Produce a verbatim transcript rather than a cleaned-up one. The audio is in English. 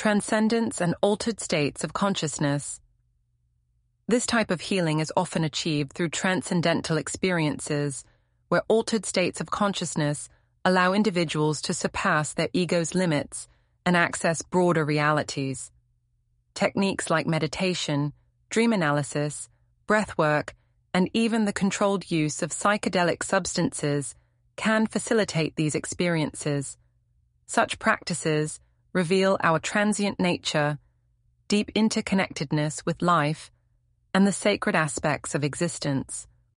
transcendence and altered states of consciousness. This type of healing is often achieved through transcendental experiences, where altered states of consciousness allow individuals to surpass their ego's limits and access broader realities. Techniques like meditation, dream analysis, breathwork, and even the controlled use of psychedelic substances can facilitate these experiences. Such practices reveal our transient nature, deep interconnectedness with life, and the sacred aspects of existence.